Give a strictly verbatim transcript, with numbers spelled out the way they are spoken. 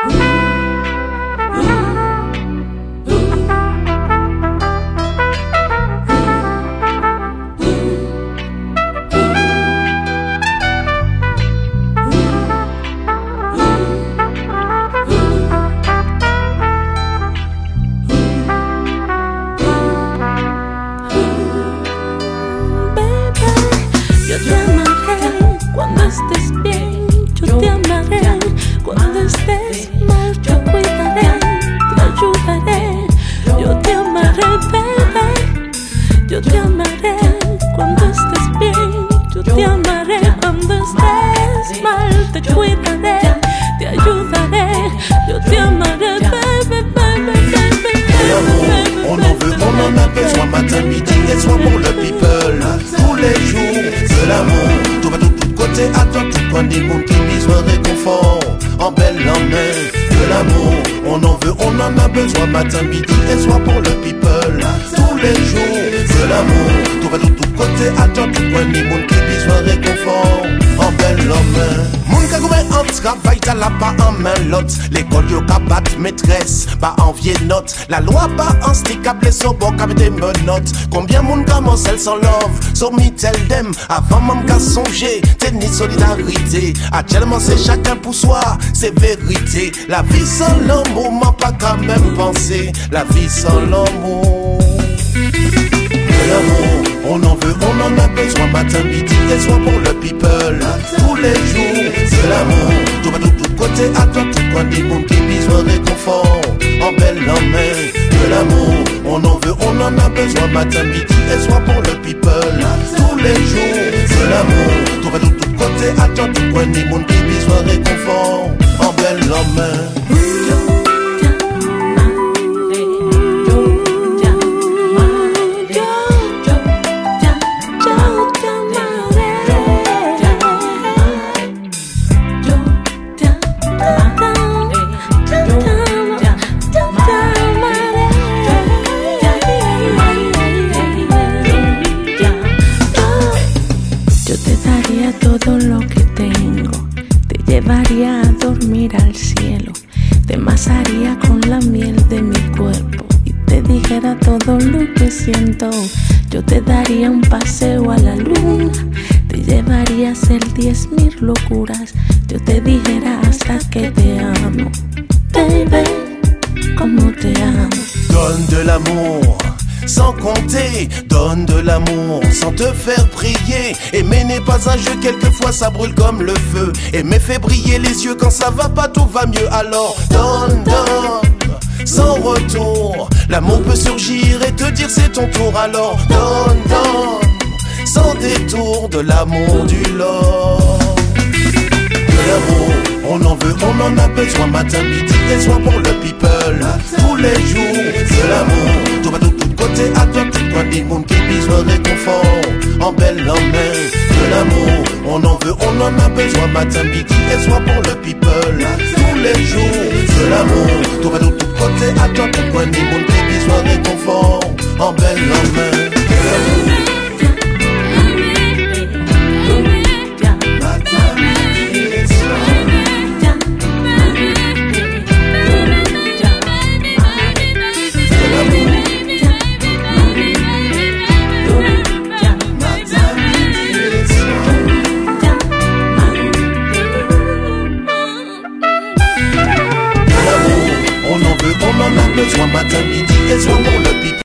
L'école yo ka bat maîtresse, pas envier note. La loi pas en stick à blesser au bord avec des menottes. Combien moun commence elle sans love, so me tell them. Avant même qu'à songer, tenir solidarité. Actuellement c'est chacun pour soi, c'est vérité. La vie sans l'amour, m'a pas quand même pensé. La vie sans l'amour. L'amour, on en veut, on en a besoin matin, midi et soir pour le people. Tous les jours, c'est l'amour. Tout va de tous côtés, à toi, tout coin du monde qui besoin de réconfort. En belle en main, de l'amour, on en veut, on en a besoin matin, midi et soir pour le people. Tous les jours, c'est l'amour. Tout va de tous côtés, à toi, tout coin du monde qui besoin de réconfort. En belle en main. Todo lo que tengo, te llevaría a dormir al cielo, te masaría con la miel de mi cuerpo y te dijera todo lo que siento. Yo te daría un paseo a la luna, te llevaría a hacer diez mil locuras. Yo te dijera hasta que te amo, baby, como te amo. Donne de l'amour sans compter, donne de l'amour sans te faire prier. Aimer n'est pas un jeu, quelquefois ça brûle comme le feu. Aimer fait briller les yeux, quand ça va pas tout va mieux. Alors donne, donne, sans retour. L'amour peut surgir et te dire c'est ton tour. Alors donne, donne, sans détour, de l'amour du Lord. De l'amour, on en veut, on en a besoin matin, midi et soir pour le people. Tous les jours, c'est l'amour. Tout va tout côté à toi, tout coin du monde qui besoin de réconfort. En belle en main, de l'amour, on en veut, on en a besoin matin, midi et soir pour le people. Tous les jours, de l'amour. Tout va tout côté à toi, tout coin du monde qui besoin de réconfort. En belle en main, de l'amour. Besoin matin, midi et soir pour le pipi.